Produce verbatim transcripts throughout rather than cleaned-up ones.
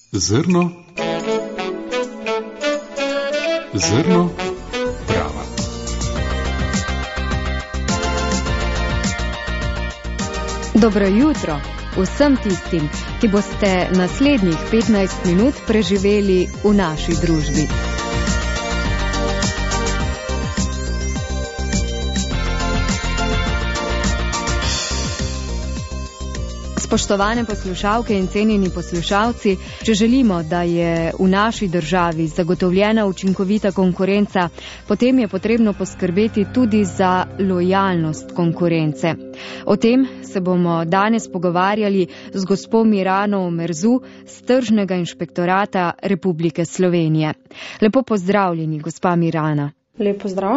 Zrno, zrno prava. Dobro jutro vsem tistim, ki boste naslednjih petnajst minut preživeli v naši družbi. Spoštovane poslušalke in cenjeni poslušalci, če želimo, da je v naši državi zagotovljena učinkovita konkurenca, potem je potrebno poskrbeti tudi za lojalnost konkurence. O tem se bomo danes pogovarjali z gospo Mirano Omerzu z Tržnega inšpektorata Republike Slovenije. Lepo pozdravljeni, gospa Mirana. Lep pozdrav.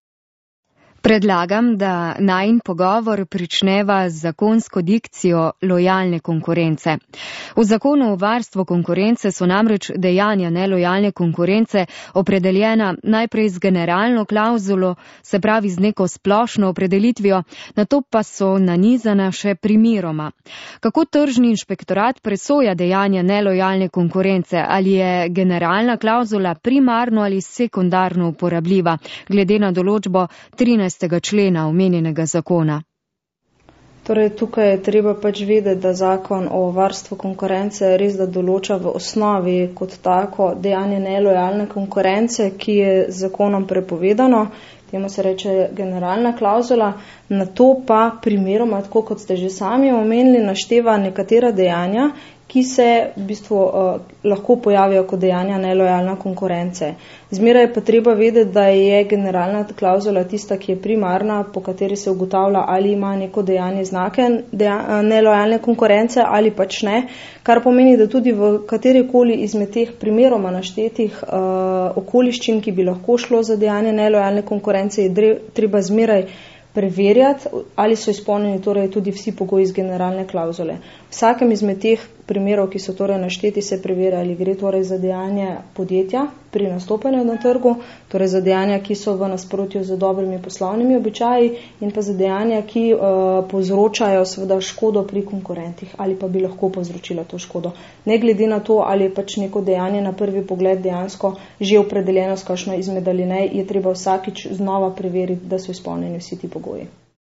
Predlagam, da najin pogovor pričneva z zakonsko dikcijo lojalne konkurence. V zakonu o varstvu konkurence so namreč dejanja nelojalne konkurence opredeljena najprej z generalno klauzulo, se pravi z neko splošno opredelitvijo, nato pa so nanizana še primeroma. Kako tržni inšpektorat presoja dejanja nelojalne konkurence? Ali je generalna klauzula primarno ali sekundarno uporabljiva, glede na določbo trinajstega člena omenjenega zakona? Torej, tukaj je treba pač vedeti, da zakon o varstvu konkurence res da določa v osnovi kot tako dejanje nelojalne konkurence, ki je z zakonom prepovedano, temu se reče generalna klauzula, na to pa primeroma, tako kot ste že sami omenili, našteva nekatera dejanja, ki se v bistvu uh, lahko pojavijo kot dejanja nelojalna konkurence. Zmeraj je pa treba vedeti, da je generalna klauzula tista, ki je primarna, po kateri se ugotavlja, ali ima neko dejanje znake deja, nelojalne konkurence ali pač ne, kar pomeni, da tudi v katerikoli izmed teh primeroma naštetih uh, okoliščin, ki bi lahko šlo za dejanje nelojalne konkurence, je dre, treba zmeraj preverjati, ali so izpolnjeni torej tudi vsi pogoji iz generalne klauzule. Vsakem izmed teh primerov, ki so torej našteti, se preverja, ali gre torej za dejanja podjetja pri nastopanju na trgu, torej za dejanja, ki so v nasprotju z dobrimi poslovnimi običaji in pa za dejanja, ki uh, povzročajo seveda škodo pri konkurentih ali pa bi lahko povzročila to škodo. Ne glede na to, ali je pač neko dejanje na prvi pogled dejansko že opredeljeno s kakšno izmed alinej, je treba vsakič znova preveriti, da so izpolnjeni vsi ti pogoji.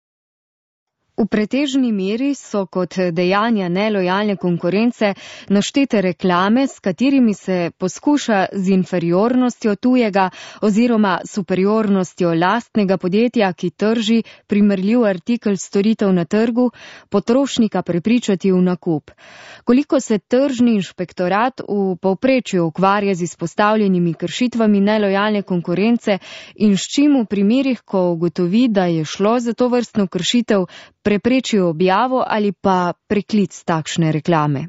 V pretežni meri so kot dejanja nelojalne konkurence naštete reklame, s katerimi se poskuša z inferiornostjo tujega oziroma superiornostjo lastnega podjetja, ki trži primerljiv artikel storitev na trgu, potrošnika prepričati v nakup. Koliko se tržni inšpektorat v povprečju ukvarja z izpostavljenimi kršitvami nelojalne konkurence in s čim v primerih, ko ugotovi, da je šlo za to vrstno kršitev, preprečijo objavo ali pa preklic takšne reklame?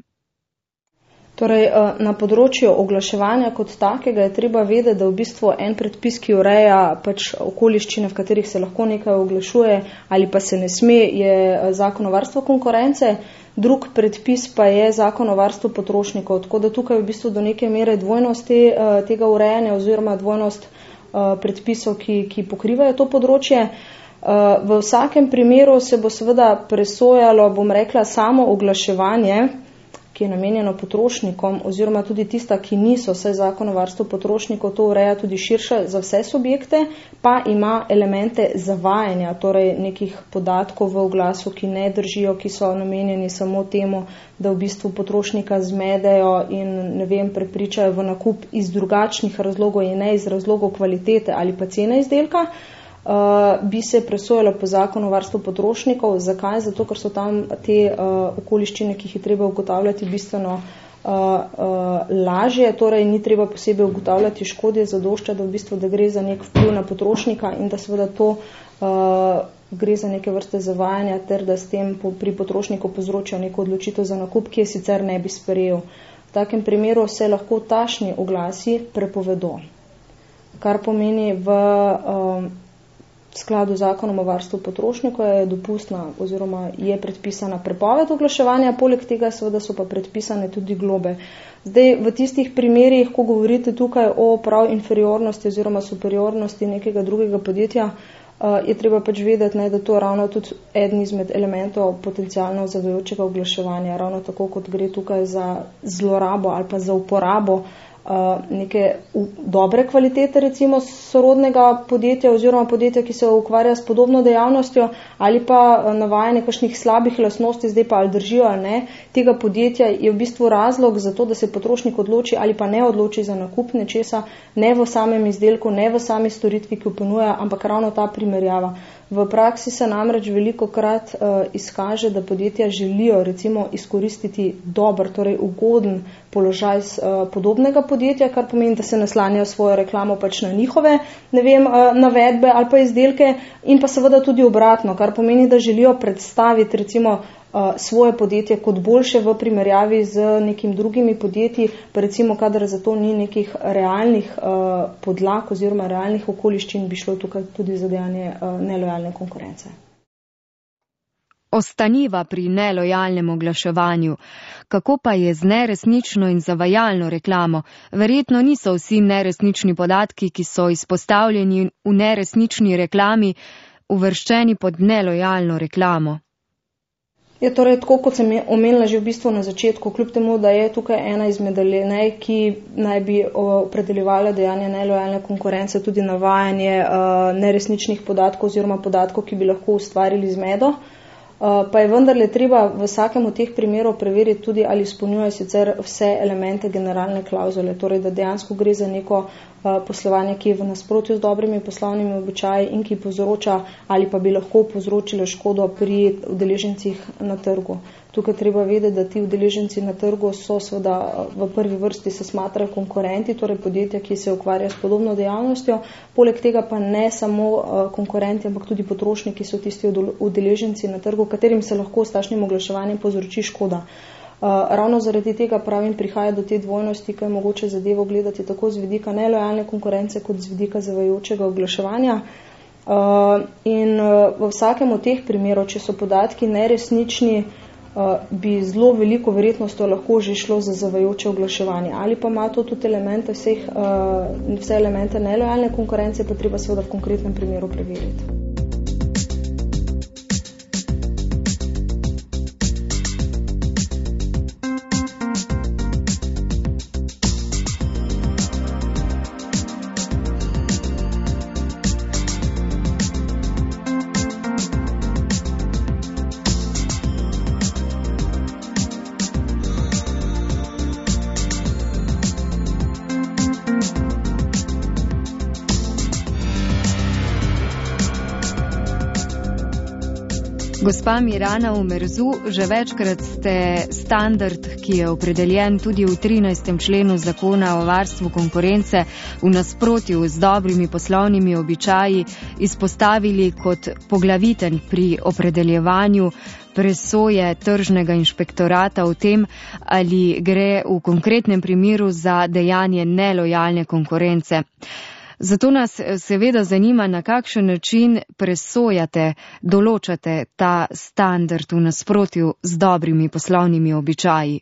Torej, na področju oglaševanja kot takega je treba vedeti, da v bistvu en predpis, ki ureja pač okoliščine, v katerih se lahko nekaj oglašuje ali pa se ne sme, je zakon o varstvu konkurence, drug predpis pa je zakon o varstvu potrošnikov, tako da tukaj v bistvu do neke mere dvojnost te, tega urejanja oziroma dvojnost predpisov, ki, ki pokrivajo to področje. V vsakem primeru se bo seveda presojalo, bom rekla, samo oglaševanje, ki je namenjeno potrošnikom oziroma tudi tista, ki niso, saj zakon o varstvu potrošnikov to ureja tudi širše za vse subjekte, pa ima elemente zavajanja, torej nekih podatkov v oglasu, ki ne držijo, ki so namenjeni samo temu, da v bistvu potrošnika zmedejo in ne vem, prepričajo v nakup iz drugačnih razlogov in ne iz razlogov kvalitete ali pa cene izdelka. Uh, bi se presojalo po zakonu o varstvu potrošnikov. Zakaj? Zato, ker so tam te uh, okoliščine, ki jih je treba ugotavljati, bistveno uh, uh, lažje, torej ni treba posebej ugotavljati škode, zadošča, da v bistvu, da gre za nek vpliv na potrošnika in da seveda to uh, gre za neke vrste zavajanja, ter da s tem po, pri potrošniku povzročajo neko odločitev za nakup, ki je sicer ne bi sprejel. V takem primeru se lahko tašni oglasi prepovedo, kar pomeni v uh, V skladu z zakonom o varstvu potrošnikov je dopustna oziroma je predpisana prepoved oglaševanja, poleg tega seveda so pa predpisane tudi globe. Zdaj, v tistih primerih, ko govorite tukaj o prav inferiornosti oziroma superiornosti nekega drugega podjetja, je treba pač vedeti, ne, da to je ravno tudi eden izmed elementov potencialno zavajajočega oglaševanja, ravno tako kot gre tukaj za zlorabo ali pa za uporabo neke dobre kvalitete recimo sorodnega podjetja oziroma podjetja, ki se ukvarja s podobno dejavnostjo, ali pa navajanje kakšnih slabih lastnosti, zdaj pa ali držijo ali ne, tega podjetja je v bistvu razlog za to, da se potrošnik odloči ali pa ne odloči za nakup nečesa, ne v samem izdelku, ne v sami storitvi, ki jo ponuja, ampak ravno ta primerjava. V praksi se namreč veliko krat uh, izkaže, da podjetja želijo recimo izkoristiti dober, torej ugoden položaj z, uh, podobnega podjetja, kar pomeni, da se naslanjajo svojo reklamo pač na njihove, ne vem, uh, navedbe ali pa izdelke in pa seveda tudi obratno, kar pomeni, da želijo predstaviti recimo uh, svoje podjetje kot boljše v primerjavi z nekim drugimi podjetji, pa recimo, kadar za to ni nekih realnih uh, podlag oziroma realnih okoliščin, bi šlo tukaj tudi za dejanje uh, nelojalne konkurence. Ostaniva pri nelojalnem oglaševanju. Kako pa je z neresnično in zavajalno reklamo? Verjetno niso vsi neresnični podatki, ki so izpostavljeni v neresnični reklami, uvrščeni pod nelojalno reklamo. Je torej tako, kot sem omenila že v bistvu na začetku, kljub temu, da je tukaj ena izmed alinej, ki naj bi opredeljevala dejanje nelojalne konkurence, tudi navajanje uh, neresničnih podatkov oziroma podatkov, ki bi lahko ustvarili zmedo, uh, pa je vendarle treba v vsakem od teh primerov preveriti tudi, ali izpolnjuje sicer vse elemente generalne klauzule, torej da dejansko gre za neko poslovanje, ki je v nasprotju z dobrimi poslovnimi običaji in ki povzroča ali pa bi lahko povzročilo škodo pri udeležencih na trgu. Tukaj treba vedeti, da ti udeleženci na trgu so seveda v prvi vrsti se smatrajo konkurenti, torej podjetja, ki se ukvarja s podobno dejavnostjo, poleg tega pa ne samo konkurenti, ampak tudi potrošniki so tisti udeleženci na trgu, katerim se lahko s takšnim oglaševanjem povzroči škoda. Uh, ravno zaradi tega pravim prihaja do te dvojnosti, ko je mogoče zadevo gledati tako z vidika nelojalne konkurence kot z vidika zavajajočega oglaševanja. Uh, in uh, v vsakem od teh primerov, če so podatki neresnični, uh, bi zelo veliko verjetnostjo lahko že šlo za zavajajoče oglaševanje. Ali pa ima to tudi elemente vseh, uh, vse elemente nelojalne konkurence, pa treba seveda v konkretnem primeru preveriti. Gospa Mirana Umerzu, že večkrat ste standard, ki je opredeljen tudi v trinajstem členu zakona o varstvu konkurence, v nasprotju z dobrimi poslovnimi običaji izpostavili kot poglaviten pri opredeljevanju presoje tržnega inšpektorata o tem, ali gre v konkretnem primeru za dejanje nelojalne konkurence. Zato nas seveda zanima, na kakšen način presojate, določate ta standard v nasprotju z dobrimi poslovnimi običaji.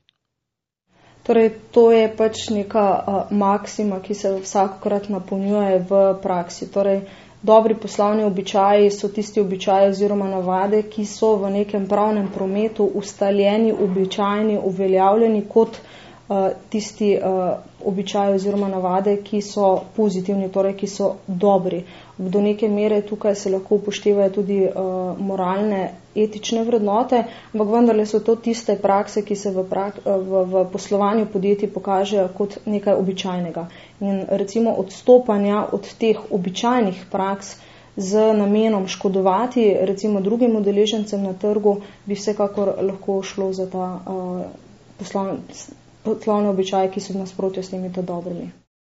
Torej, to je pač neka uh, maksima, ki se vsakokrat napolnjuje v praksi. Torej, dobri poslovni običaji so tisti običaji oziroma navade, ki so v nekem pravnem prometu ustaljeni, običajni, uveljavljeni kot uh, tisti uh, običaji oziroma navade, ki so pozitivni, torej ki so dobri. Do neke mere tukaj se lahko upoštevajo tudi uh, moralne, etične vrednote, ampak vendarle so to tiste prakse, ki se v, prak, v, v poslovanju podjetij pokažejo kot nekaj običajnega. In recimo odstopanja od teh običajnih praks z namenom škodovati recimo drugim udeležencem na trgu, bi vsekakor lahko šlo za ta uh, poslovni poslovne običaje, ki so v nasprotju s temi dobrimi.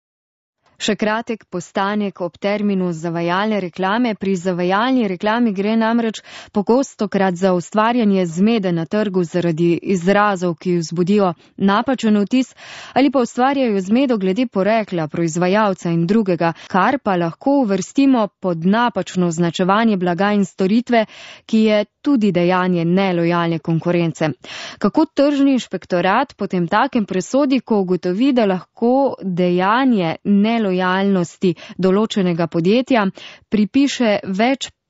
Še kratek postanek ob terminu zavajalne reklame. Pri zavajalni reklami gre namreč pogostokrat za ustvarjanje zmede na trgu zaradi izrazov, ki vzbudijo napačen vtis ali pa ustvarjajo zmedo glede porekla proizvajalca in drugega, kar pa lahko uvrstimo pod napačno označevanje blaga in storitve, ki je tudi dejanje nelojalne konkurence. Kako tržni inšpektorat potem takem presodi, ko ugotovi, da lahko dejanje nelojalnosti določenega podjetja pripiše več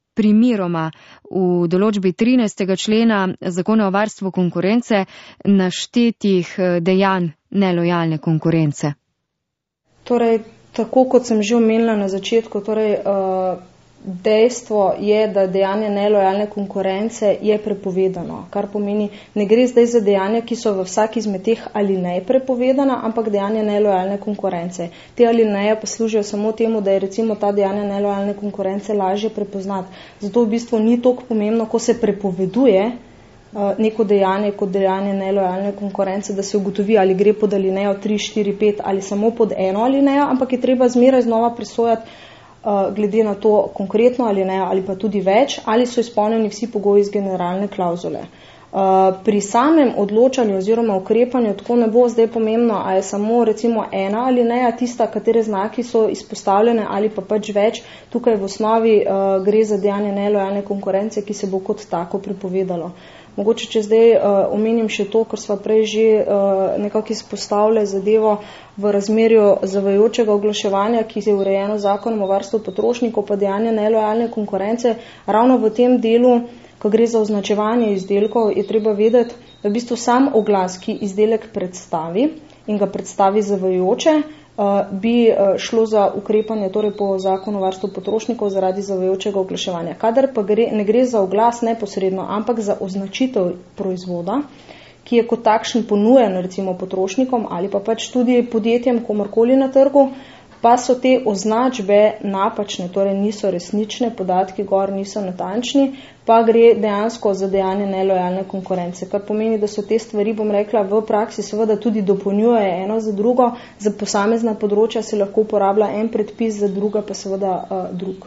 primeroma v določbi trinajstega člena Zakona o varstvu konkurence naštetih dejanj nelojalne konkurence? Torej, tako kot sem že omenila na začetku, torej, uh, dejstvo je, da dejanje nelojalne konkurence je prepovedano, kar pomeni, ne gre zdaj za dejanja, ki so v vsaki izmed teh alinej prepovedana, ampak dejanje nelojalne konkurence. Te alineje pa služijo samo temu, da je recimo ta dejanja nelojalne konkurence lažje prepoznati. Zato v bistvu ni toliko pomembno, ko se prepoveduje uh, neko dejanje kot dejanje nelojalne konkurence, da se ugotovi, ali gre pod alinejo tri, štiri, pet ali samo pod eno alinejo, ampak je treba zmeraj znova presojati, glede na to konkretno ali ne, ali pa tudi več, ali so izpolnjeni vsi pogoji iz generalne klauzule. Pri samem odločanju oziroma ukrepanju tako ne bo zdaj pomembno, a je samo recimo ena alineja tista, katere znaki so izpostavljene ali pa pač več. Tukaj v osnovi uh, gre za dejanje nelojalne konkurence, ki se bo kot tako prepovedalo. Mogoče, če zdaj uh, omenim še to, ker sva prej že uh, nekako izpostavili zadevo v razmerju zavajajočega oglaševanja, ki je urejeno zakonom o varstvu potrošnikov, pa dejanje nelojalne konkurence. Ravno v tem delu, ko gre za označevanje izdelkov, je treba vedeti, da v bistvu sam oglas, ki izdelek predstavi in ga predstavi zavajajoče, bi šlo za ukrepanje torej po zakonu o varstvu potrošnikov zaradi zavajajočega oglaševanja. Kadar pa gre, ne gre za oglas neposredno, ampak za označitev proizvoda, ki je kot takšen ponujen recimo potrošnikom ali pa pač tudi podjetjem komorkoli na trgu, pa so te označbe napačne, torej niso resnične, podatki gor niso natančni, pa gre dejansko za dejanje nelojalne konkurence, kar pomeni, da so te stvari, bom rekla, v praksi seveda tudi dopolnjujejo eno za drugo, za posamezna področja se lahko uporablja en predpis, za druga pa seveda uh, drug.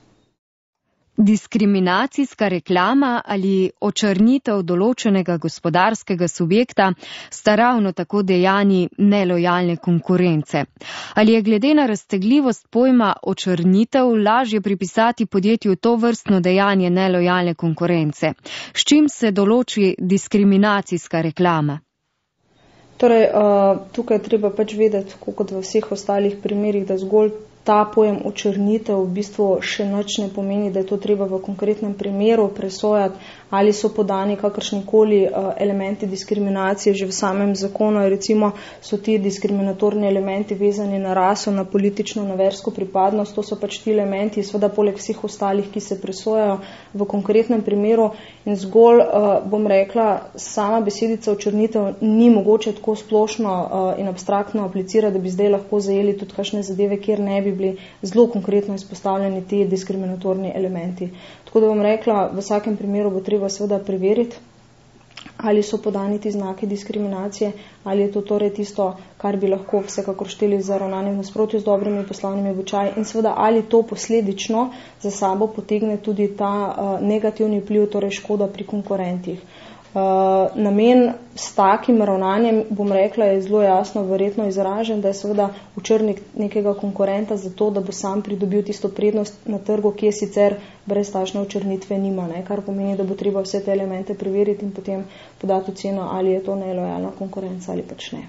Diskriminacijska reklama ali očrnitev določenega gospodarskega subjekta sta ravno tako dejanji nelojalne konkurence. Ali je glede na raztegljivost pojma očrnitev lažje pripisati podjetju to vrstno dejanje nelojalne konkurence? S čim se določi diskriminacijska reklama? Torej, tukaj treba pač vedeti, kot v vseh ostalih primerih, da zgolj ta pojem očrnitev v bistvu še nič ne pomeni, da je to treba v konkretnem primeru presojati, ali so podani kakršnikoli elementi diskriminacije že v samem zakonu. Recimo so ti diskriminatorni elementi vezani na raso, na politično, na versko pripadnost. To so pač ti elementi, seveda poleg vseh ostalih, ki se presojajo v konkretnem primeru. In zgolj, bom rekla, sama besedica očrnitev ni mogoče tako splošno in abstraktno aplicirati, da bi zdaj lahko zajeli tudi kakšne zadeve, kjer ne bi bili zelo konkretno izpostavljeni ti diskriminatorni elementi. Tako da bom rekla, v vsakem primeru bo treba seveda preveriti, ali so podani ti znaki diskriminacije, ali je to torej tisto, kar bi lahko vsekakor šteli za ravnanje v nasprotju z dobrimi poslovnimi običaji in seveda ali to posledično za sabo potegne tudi ta uh, negativni vpliv, torej škoda pri konkurentih. Uh, namen s takim ravnanjem, bom rekla, je zelo jasno verjetno izražen, da je seveda učrnik nekega konkurenta za to, da bo sam pridobil tisto prednost na trgu, ki je sicer brez takšne učrnitve nima, ne? Kar pomeni, da bo treba vse te elemente preveriti in potem podati oceno, ali je to nelojalna konkurenca ali pač ne.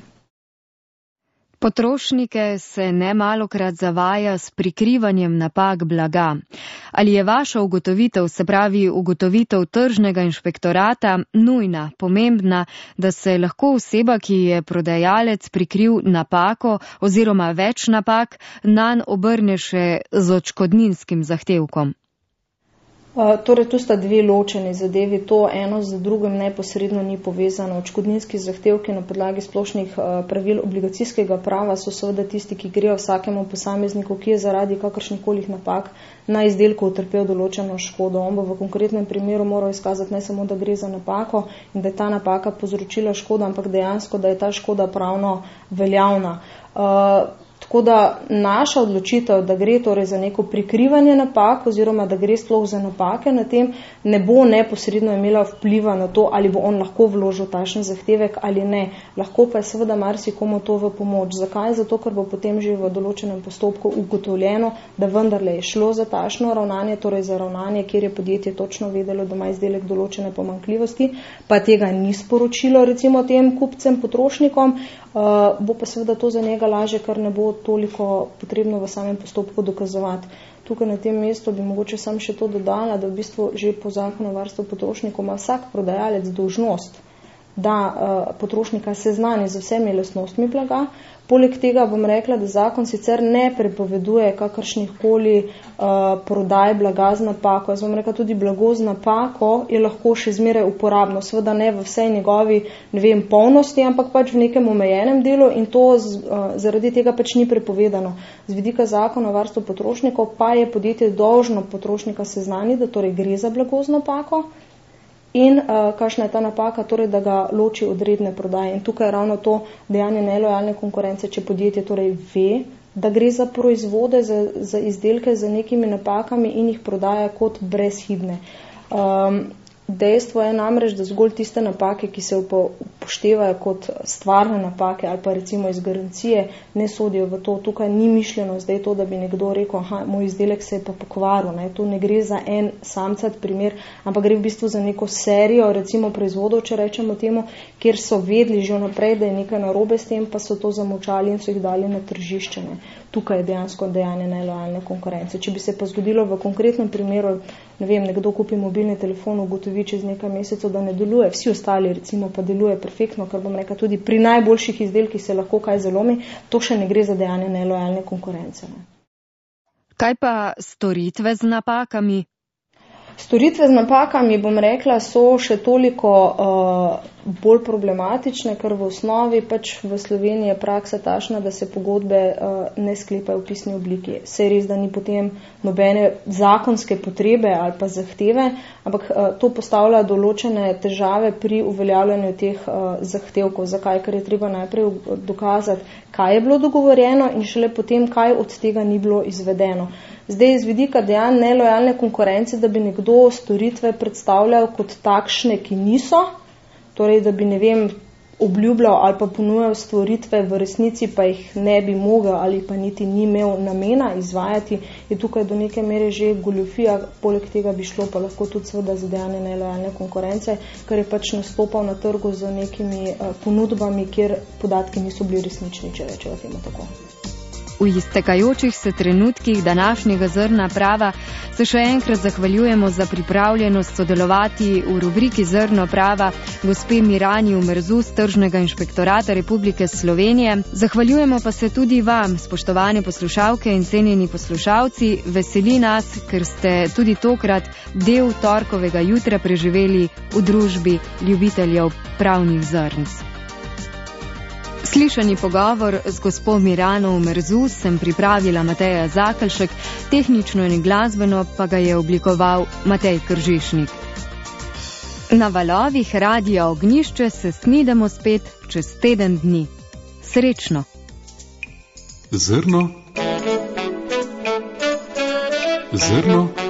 Potrošnike se nemalokrat zavaja s prikrivanjem napak blaga. Ali je vaša ugotovitev, se pravi ugotovitev tržnega inšpektorata, nujna, pomembna, da se lahko oseba, ki je prodajalec prikril napako oziroma več napak, nanj obrne še z odškodninskim zahtevkom? Uh, torej, tu sta dve ločeni zadevi, to eno z drugim neposredno ni povezano. Odškodninski zahtevki na podlagi splošnih uh, pravil obligacijskega prava so seveda tisti, ki grejo vsakemu posamezniku, ki je zaradi kakršnikolih napak na izdelku utrpel določeno škodo. On bo v konkretnem primeru moral izkazati ne samo, da gre za napako in da je ta napaka povzročila škodo, ampak dejansko, da je ta škoda pravno veljavna. Uh, Tako da naša odločitev, da gre torej za neko prikrivanje napak oziroma da gre sploh za napake na tem, ne bo neposredno imela vpliva na to, ali bo on lahko vložil takšen zahtevek ali ne. Lahko pa je seveda marsikomu to v pomoč. Zakaj? Zato, ker bo potem že v določenem postopku ugotovljeno, da vendarle je šlo za takšno ravnanje, torej za ravnanje, kjer je podjetje točno vedelo, da ima izdelek določene pomanjkljivosti, pa tega ni sporočilo recimo tem kupcem, potrošnikom, uh, bo pa seveda to za njega lažje, ker ne bo toliko potrebno v samem postopku dokazovati. Tukaj na tem mestu bi mogoče sam še to dodala, da v bistvu že po zakonu o varstvu potrošnikov ima vsak prodajalec dolžnost, da uh, potrošnika seznani z vsemi lastnostmi blaga. Poleg tega bom rekla, da zakon sicer ne prepoveduje kakršnih koli uh, prodaj blaga z napako. Jaz bom rekla, tudi blago z napako je lahko še zmeraj uporabno, seveda ne v vsej njegovi, ne vem, polnosti, ampak pač v nekem omejenem delu in to z, uh, zaradi tega pač ni prepovedano. Z vidika zakona o varstvu potrošnikov pa je podjetje dolžno potrošnika seznaniti, da torej gre za blago z napako. In uh, kakšna je ta napaka, torej, da ga loči od redne prodaje. In tukaj je ravno to dejanje nelojalne konkurence, če podjetje torej ve, da gre za proizvode, za, za izdelke z nekimi napakami in jih prodaja kot brezhibne. Um, dejstvo je namreč, da zgolj tiste napake, ki se upoštevajo kot stvarne napake ali pa recimo iz garancije, ne sodijo v to. Tukaj ni mišljeno zdaj to, da bi nekdo rekel, aha, moj izdelek se je pa pokvaril. Ne? To ne gre za en samcat primer, ampak gre v bistvu za neko serijo, recimo proizvodov, če rečemo temu, kjer so vedli že vnaprej, da je nekaj narobe s tem, pa so to zamočali in so jih dali na tržišče. Ne? Tukaj je dejansko dejanje nelojalne konkurence. Če bi se pa zgodilo v konkretnem primeru, ne vem, nekdo kupi mobilni telefon, ugotovi čez nekaj mesecev, da ne deluje, vsi ostali recimo pa deluje perfektno, kar bom rekla, tudi pri najboljših izdelkih se lahko kaj zalomi, to še ne gre za dejanje nelojalne konkurence. Ne. Kaj pa storitve z napakami? Storitve z napakami, bom rekla, so še toliko uh, bolj problematične, ker v osnovi pač v Sloveniji je praksa tašna, da se pogodbe uh, ne sklepajo v pisni obliki. Se je res, da ni potem nobene zakonske potrebe ali pa zahteve, ampak uh, to postavlja določene težave pri uveljavljanju teh uh, zahtevkov. Zakaj? Ker je treba najprej dokazati, kaj je bilo dogovorjeno in šele potem, kaj od tega ni bilo izvedeno. Zdaj, iz vidika dejanj nelojalne konkurence, da bi nekdo storitve predstavljal kot takšne, ki niso, torej, da bi, ne vem, obljubljal ali pa ponujal storitve v resnici, pa jih ne bi mogel ali pa niti ni imel namena izvajati, je tukaj do neke mere že goljufija, poleg tega bi šlo pa lahko tudi seveda za dejanje nelojalne konkurence, ker je pač nastopal na trgu z nekimi uh, ponudbami, kjer podatki niso bili resnični, če rečeva temu tako. V iztekajočih se trenutkih današnjega Zrna prava se še enkrat zahvaljujemo za pripravljenost sodelovati v rubriki Zrno prava gospe Mirani Umerzu z Tržnega inšpektorata Republike Slovenije. Zahvaljujemo pa se tudi vam, spoštovane poslušalke in cenjeni poslušalci. Veseli nas, ker ste tudi tokrat del torkovega jutra preživeli v družbi ljubiteljev pravnih zrnc. Slišani pogovor z gospo Mirano Umerzu sem pripravila Mateja Zakelšek, tehnično in glasbeno pa ga je oblikoval Matej Kržišnik. Na valovih Radia Ognjišče se snidemo spet čez teden dni. Srečno! Zrno. Zrno.